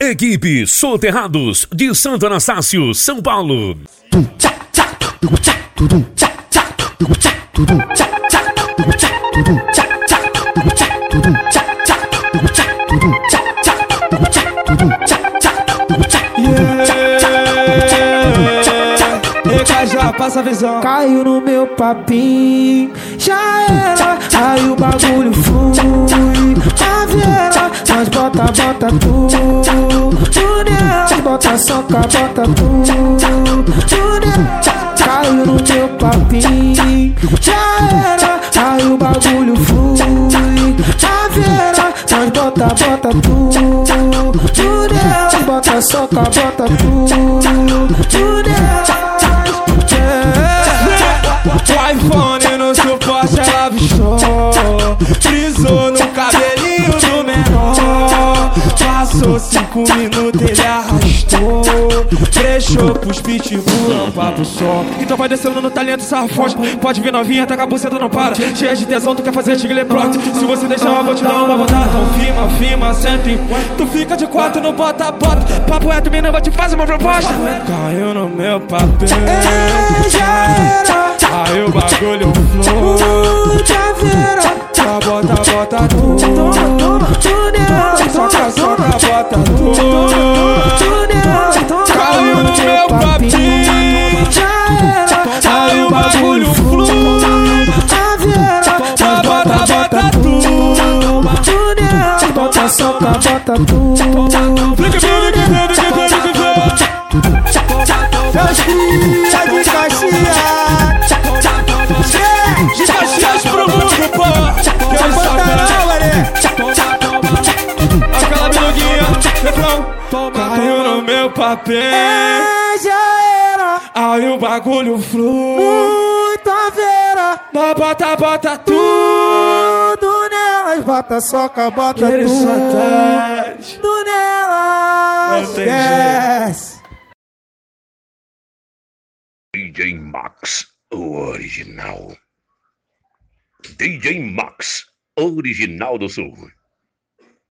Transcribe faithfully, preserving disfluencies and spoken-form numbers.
Equipe Soterrados de Santo Anastácio, São Paulo. Já passa a visão. Caiu no meu papinho, já era. Aí o bagulho flui, a viela. Nós bota, bota tudo, tudo nela. Bota soca, bota tudo, tudo nela. Caiu no meu papinho, já era. Aí o bagulho flui, a viela. Nós bota, bota tudo, tudo nela. Bota soca, bota tudo, tudo nela. O iPhone no suporte ela bichou, frisou no cabelinho do menor. Passou cinco minutos, ele arrastou, fechou pros pitbull, um papo só. Então vai descendo no talento, sarfonte. Pode vir novinha, tá com a buceta, não para. Cheia de tesão, tu quer fazer tigre pronto. Se você deixar, eu vou te dar uma vontade. Então firma, firma, sempre. Tu fica de quatro, não bota, bota. Papo reto, menina, vou te fazer uma proposta. Caiu no meu papel, já era. Aí o bagulho flui, já vira. Só bota, bota tudo, tudo nela. Soca, soca, bota tudo, tudo nela. Caiu no meu papinho, já era. Aí o bagulho flui, já vira. Só bota, bota tudo, tudo nela. Bota, soca, bota tudo, tudo nela. Meus cria de Caxias, de Caxias pro mundo, pô. Eu sou Pantanal, mané. Aquela biluguinha, refrão. Caiu no meu papel, é, já era. Aí o bagulho flui, muito a vera. Nós bota, bota tudo nelas. Bota soca, bota tudo, tudo nelas. Não tem jeito. D J Max, o original. D J Max, original do Sul.